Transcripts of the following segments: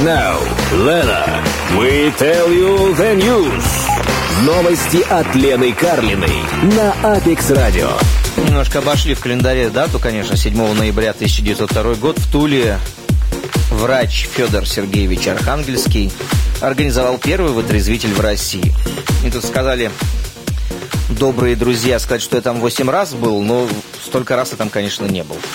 Now, Lena, we tell you the news. Новости от Лены Карлиной на Апекс Радио. Немножко обошли в календаре дату, конечно, 7 ноября 1902 год в Туле врач Федор Сергеевич Архангельский организовал первый вытрезвитель в России. И тут сказали добрые друзья, сказать, что я там 8 раз был, но столько раз я там, конечно, не был.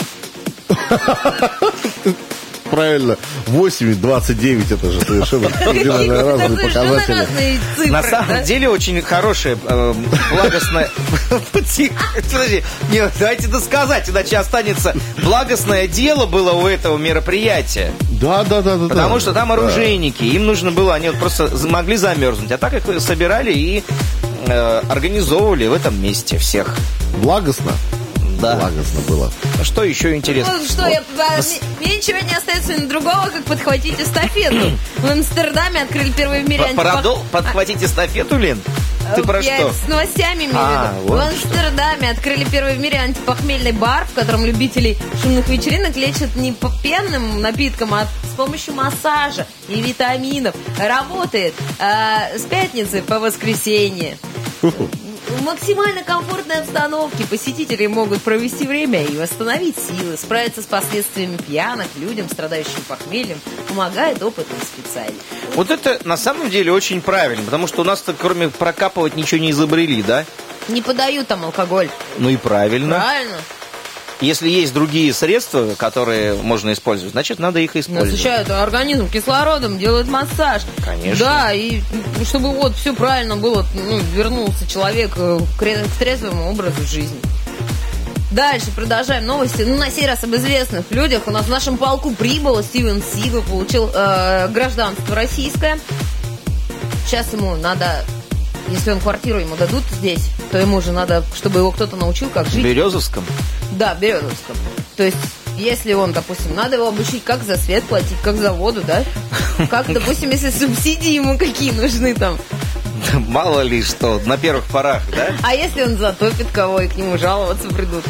Правильно, 8 и 29, это же совершенно разные показатели. На самом деле очень хорошее, благостное... Подожди, дайте досказать, иначе останется... Благостное дело было у этого мероприятия. Да. Потому что там оружейники, им нужно было, они вот просто могли замерзнуть, а так их собирали и организовывали в этом месте всех. Благостно? Да. Благостно было. Что еще интересно? Ну что, мне ничего не остается другого, как подхватить эстафету. В Амстердаме открыли первый в мире Подхватить эстафету, Лен? Ты про я что? с новостями имею в виду. Вот в Амстердаме открыли первый в мире антипохмельный бар, в котором любителей шумных вечеринок лечат не по пенным напиткам, а с помощью массажа и витаминов. Работает с пятницы по воскресенье. В максимально комфортной обстановке посетители могут провести время и восстановить силы, справиться с последствиями пьянок, людям, страдающим похмельем, помогает опытный специалист. Вот это на самом деле очень правильно, потому что у нас-то кроме прокапывать ничего не изобрели, да? Не подают там алкоголь. Ну и правильно. Правильно. Если есть другие средства, которые можно использовать, значит, надо их использовать. Насыщают организм кислородом, делают массаж. Конечно. Да, и чтобы вот все правильно было, вернулся человек к трезвому образу жизни. Дальше продолжаем новости. На сей раз об известных людях. У нас в нашем полку прибыл Стивен Сигал, получил гражданство российское. Сейчас ему надо... Если он квартиру ему дадут здесь, то ему же надо, чтобы его кто-то научил, как жить. В Березовском? Да, в Березовском. То есть, если он, допустим, надо его обучить, как за свет платить, как за воду, да? Как, допустим, если субсидии ему какие нужны там. Мало ли что, на первых порах, да? А если он затопит кого и к нему жаловаться придут?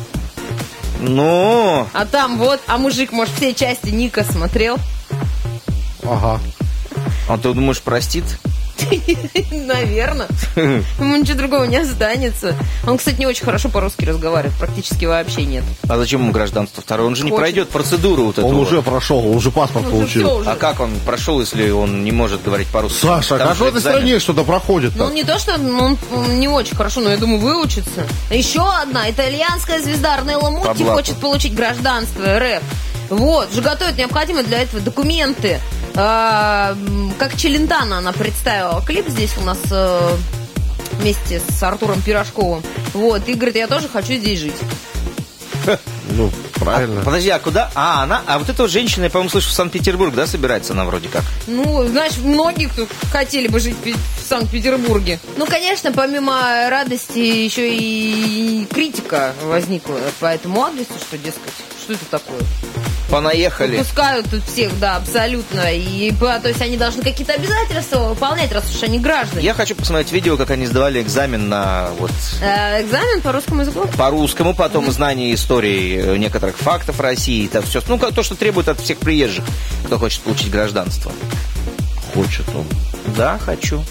Ну... А там вот, а мужик, может, все части Ника смотрел? Ага. А ты думаешь, простит? Наверное. Ему ничего другого не останется. Он, кстати, не очень хорошо по-русски разговаривает. Практически вообще нет. А зачем ему гражданство второе? Он же не пройдет процедуру вот эту. Он уже прошел, он уже паспорт получил. А как он прошел, если он не может говорить по-русски? Саша, как в этой стране что-то проходит? Ну, не то, что он не очень хорошо, но я думаю, выучится. Еще одна итальянская звезда Орнелла Мутти хочет получить гражданство РФ. Вот, же готовят необходимые для этого документы. Как Челентано она представила клип здесь у нас вместе с Артуром Пирожковым. Вот, и говорит, я тоже хочу здесь жить. Ну, правильно. Подожди, а куда? А вот эта вот женщина, я, по-моему, слышу, в Санкт-Петербург, да, собирается она вроде как? Ну, знаешь, многие, кто хотели бы жить в Санкт-Петербурге. Ну, конечно, помимо радости еще и критика возникла по этому адресу, что, дескать, что это такое? Понаехали. Выпускают тут всех, да, абсолютно. И, то есть они должны какие-то обязательства выполнять, раз уж они граждане. Я хочу посмотреть видео, как они сдавали экзамен на вот... Экзамен по русскому языку? По русскому, потом знание истории некоторых фактов России. Это все, ну, то, что требует от всех приезжих, кто хочет получить гражданство. Хочет он. Да, хочу.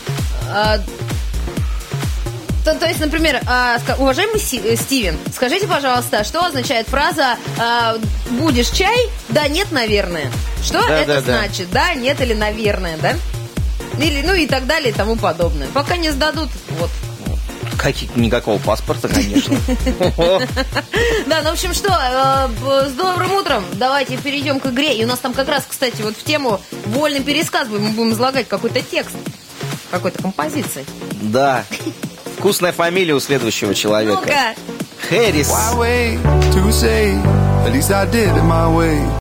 То есть, например, уважаемый Стивен, скажите, пожалуйста, что означает фраза «будешь чай?» «Да, нет, наверное». Что это значит? Да, нет или наверное, да? Или, ну и так далее и тому подобное. Пока не сдадут, вот. Никакого паспорта, конечно. Да, ну, в общем, что, с добрым утром. Давайте перейдем к игре. И у нас там как раз, кстати, вот в тему вольный пересказ мы будем излагать какой-то текст, какой-то композиции. Да. Вкусная фамилия у следующего человека. Ну-ка. Хэрис.